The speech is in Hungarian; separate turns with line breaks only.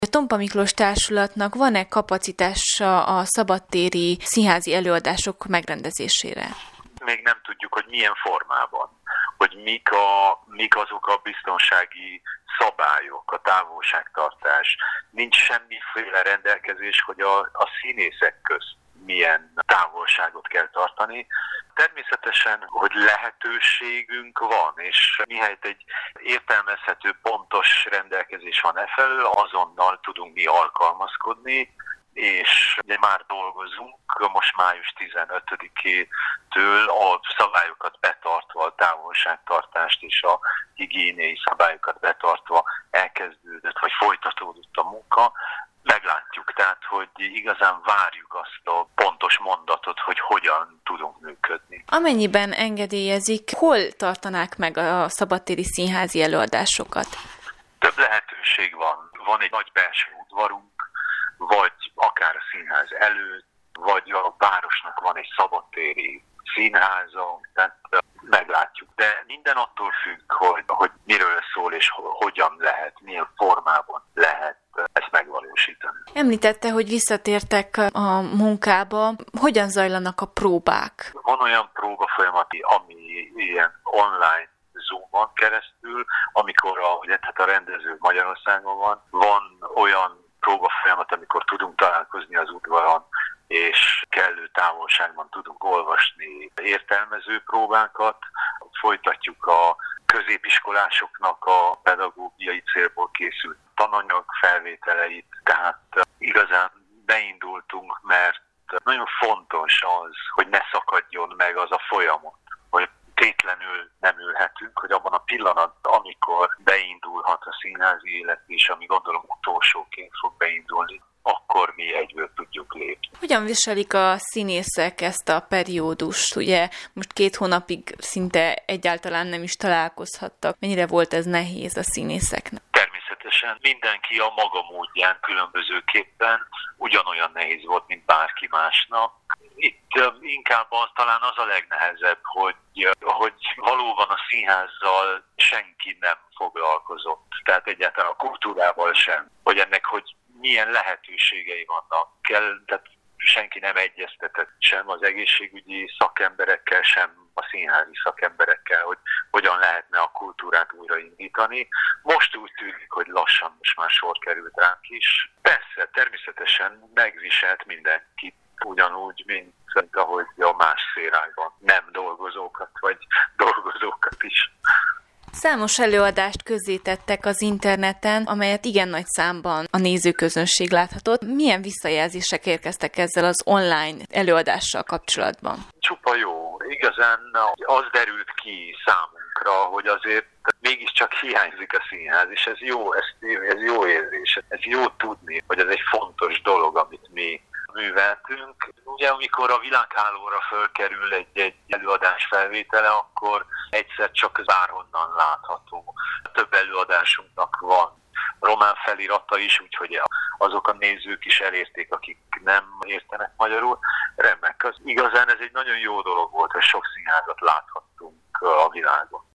A Tompa Miklós Társulatnak van-e kapacitása a szabadtéri színházi előadások megrendezésére?
Még nem tudjuk, hogy milyen formában, hogy mik azok a biztonsági szabályok, a távolságtartás. Nincs semmiféle rendelkezés, hogy a színészek közt milyen távolságot kell tartani. Természetesen, hogy lehetőségünk van, és mihelyt egy értelmezhető, pontos rendelkezés van efelől, azonnal tudunk mi alkalmazkodni, és ugye már dolgozunk, most május 15-től a szabályokat betartva, a távolságtartást és a higiéniai szabályokat betartva elkezdődött, vagy folytatódott a munka. Meglátjuk, tehát, hogy igazán várjuk azt a pontos mondatot, hogy hogyan tudunk működni.
Amennyiben engedélyezik, hol tartanák meg a szabadtéri színházi előadásokat?
Több lehetőség van. Van egy nagy belső udvarunk, vagy akár a színház előtt, vagy a városnak van egy szabadtéri színháza, tehát meglátjuk. De minden attól függ, hogy miről szól és hogyan lehet, milyen formában lehet ezt megvalósítani.
Említette, hogy visszatértek a munkába. Hogyan zajlanak a próbák?
Van olyan próbafolyamat, ami ilyen online Zoom-on keresztül, amikor a rendező Magyarországon van. Van olyan próbafolyamat, amikor tudunk találkozni az udvaron, és kellő távolságban tudunk olvasni értelmező próbákat. Folytatjuk a középiskolásoknak a pedagógiai célból készült tananyag felvételeit, tehát igazán beindultunk, mert nagyon fontos az, hogy ne szakadjon meg az a folyamat, hogy tétlenül nem ülhetünk, hogy abban a pillanatban, amikor beindulhat a színházi élet is, ami gondolom utolsóként fog beindulni, akkor mi egyből tudjuk lépni.
Hogyan viselik a színészek ezt a periódust? Ugye most 2 hónapig szinte egyáltalán nem is találkozhattak. Mennyire volt ez nehéz a színészeknek?
Természetesen mindenki a maga módján különbözőképpen ugyanolyan nehéz volt, mint bárki másnak. Itt inkább talán az a legnehezebb, hogy valóban a színházzal senki nem foglalkozott, tehát egyáltalán a kultúrával sem, hogy ennek milyen lehetőségei vannak. Tehát senki nem egyeztetett sem az egészségügyi szakemberekkel, sem a színházi szakemberekkel, hogy hogyan lehetne a kultúrát újraindítani. Most úgy tűnik, hogy lassan most már sor került ránk is. Persze, természetesen megviselt mindenkit, ugyanúgy, mint ahogy a más szférákban nem dolgozókat, vagy dolgozókat is.
Számos előadást közzétettek az interneten, amelyet igen nagy számban a nézőközönség láthatott. Milyen visszajelzések érkeztek ezzel az online előadással kapcsolatban?
Csupa jó. Igazán az derült ki számunkra, hogy azért mégiscsak hiányzik a színház, és ez jó érzés. Ez jó tudni, hogy ez egy fontos dolog, amit mi műveltünk. Ugye, amikor a világhálóra fölkerül egy előadás felvétele, akkor egyszer csak bárhonnan látható. Több előadásunknak van román felirata is, úgyhogy azok a nézők is elérték, akik nem értenek magyarul. Remek. Igazán ez egy nagyon jó dolog volt, hogy sok színházat láthattunk a világon.